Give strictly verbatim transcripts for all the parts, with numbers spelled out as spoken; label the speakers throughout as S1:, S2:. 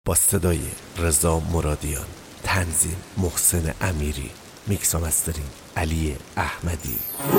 S1: با صدای رضا مرادیان، تنظیم محسن امیری، میکس و مسترینگ علی احمدی.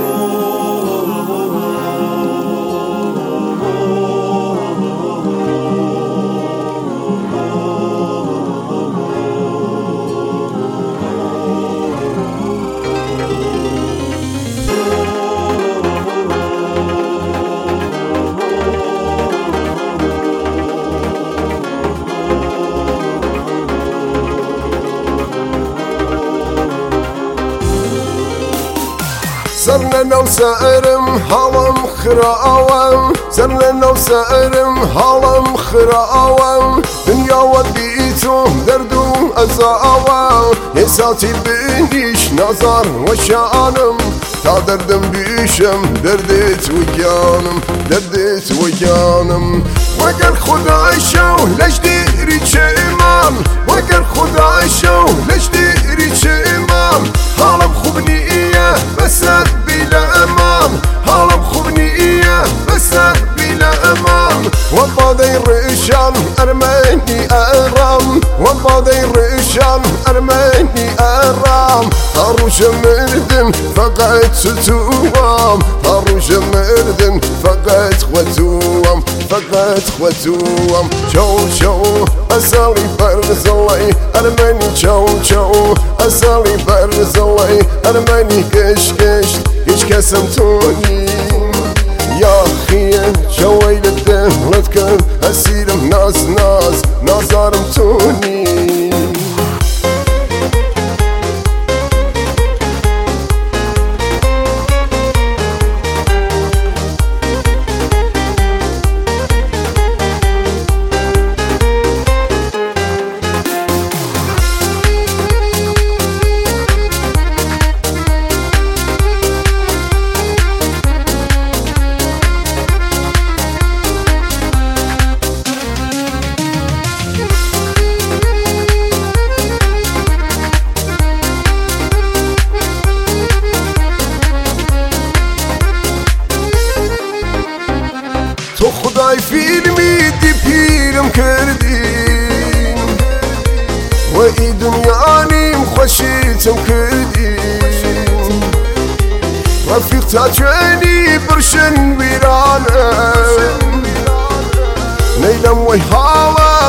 S2: سرنا وسائرم هالم خراوام سرنا وسائرم هالم خراوام دنيا وديتو دردو أزاوام يساتي بنيش نظر وشانم تا دردم بيشم دردت ويانم دردت ويانم وقر خداي شو ليش ديري چمان وقر خداي شو ليش ديري چمان هالم خوب نية بسد بلا امان هالم خوب نية بسد بلا امان وبادي ريشان ارماني ارام وبادي ريشان ارماني ارام طاروش مردن فقط ستوام طاروش مردن فقط خوتوام فقط خوتوام شو شو اسالي برزلي ارماني شو شو اسالي برزلي ارماني كش كش هيش كسمتوني يا خيه شويل الدهلتكن اسيرم ناز ناز نازارم توني تو خدای فیلمی دی پیرم کردین و ای دنیا نیم خوشیتم کردین رفیق تا جوانی برشن ویرانم نیلم وی حالا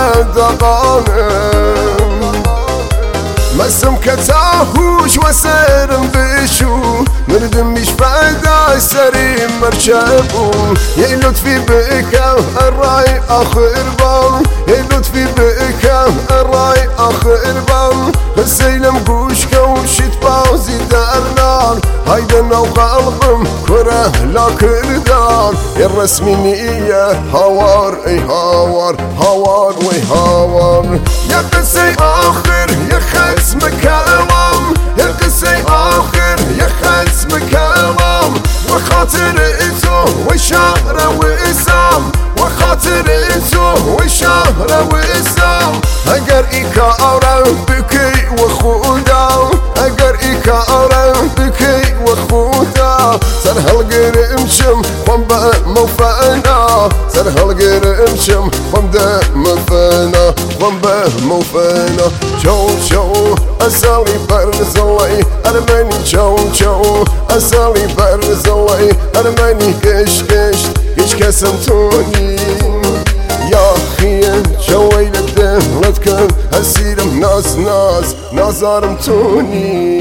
S2: فردقانم مسم كتاهوش وسرم بشو مردم مش فايدة سري مرشبو يا لطفي بك الراي اخر بام يا لطفي بك الراي اخر بام السيلم قوش كوشت باوزي دارنان هايدا نو قلبم كره لا كردان الرسمي نية هوار اي هوار هوار وي هوار يا قصي اخر يا خلص مكالم يا قصي اخر يا خلص مكالم وخاطر انتو وشهر واسام وخاطر انتو وشهر واسام اگر ايكا اورا بكي وخودا اگر ايكا اورا بكي وخودا سرهل قرمشم قنبا موفانا سرهل قرمشم قنبا موفانا قنبا موفانا شو شو اسالي برزلي ارماني شو شو اسالي برزلي ارماني كش كش كش كسمتوني يا خيه شويل الدهلتكن اسيرم ناز ناز نازارم توني